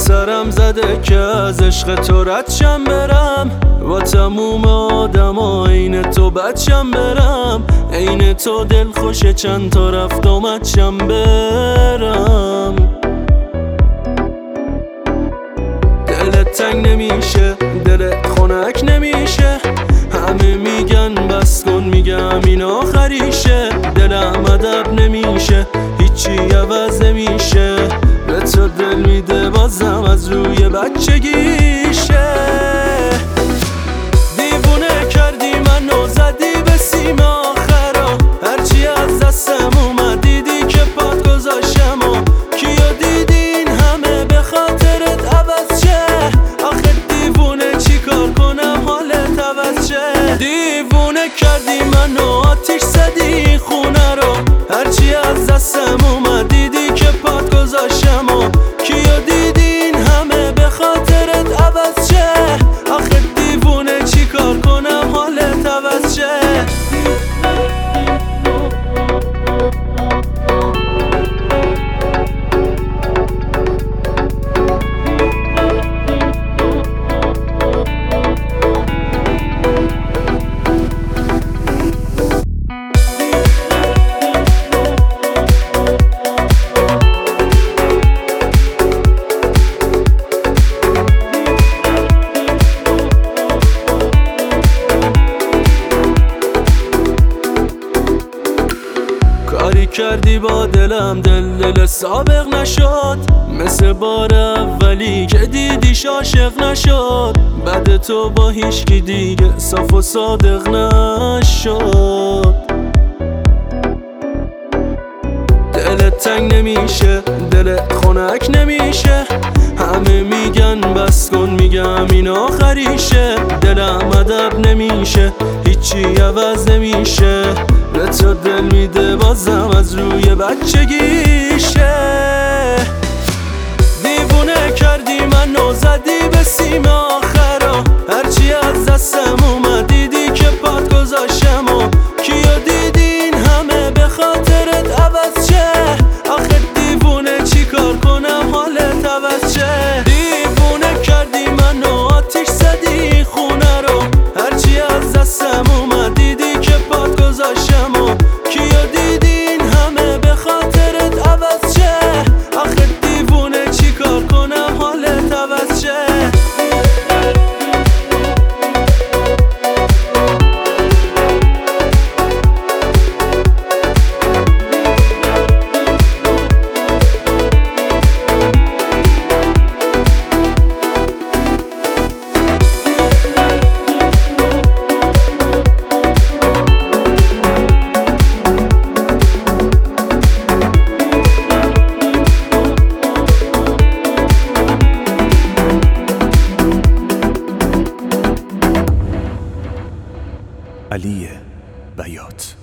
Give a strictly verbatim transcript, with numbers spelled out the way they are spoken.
سرم زده که از عشق تو ردشم برم، با تموم آدم عین تو بدشم برم، عین تو دل خوشه چند تا رفت آمدشم برم. دلت تنگ نمیشه، دلت خنک نمیشه، همه میگن بس کن، میگم این آخریشه. دلم ادب نمیشه، هیچی عوض نمیشه، به تو دل میده بازم از روی بچگیشه. دیوونه کردی منو، زدی به سیم آخرا، هرچی از دستم اومد دیدی که پات گذاشتم و کیو دیدین همه به خاطرت عوض شه. آخه دیوونه چی کار کنم حالت عوض شه. دیوونه کردی منو، آتیش زدی خونه رو، هرچی از دستم اومد دیدی که پات گذاشتم و کیو دیدین همه به خاطرت عوض شه. آخه دیوونه چی کار کنم حالت عوض شه. کاری کردی با دلم، دل دل سابق نشد، مثل بار اولی که دیدیش عاشق نشد. بعد تو با هیچکی دیگه صاف و صادق نشد. دلت تنگ نمیشه، دلت خنک نمیشه، همه میگن بس کن، میگم این آخریشه. دلم ادب نمیشه، هیچی عوض نمیشه، به تو دل میده بازم از روی بچگیشه. دیوونه کردی منو، زدی به سیم آخرا، هرچی از دستم اومد دیدی که پات گذاشتم و کیو دیدین همه به خاطرت عوض شه. آخه دیوونه چی کار کنم حالت عوض شه. دیوونه کردی منو، آتیش زدی خونه رو، هرچی از دستم اومد دیدی که پات گذاشتم و کیو دیدین همه به خاطرت عوض شه. آخه دیوونه چی کار کنم حالت عوض شه. علی بیات.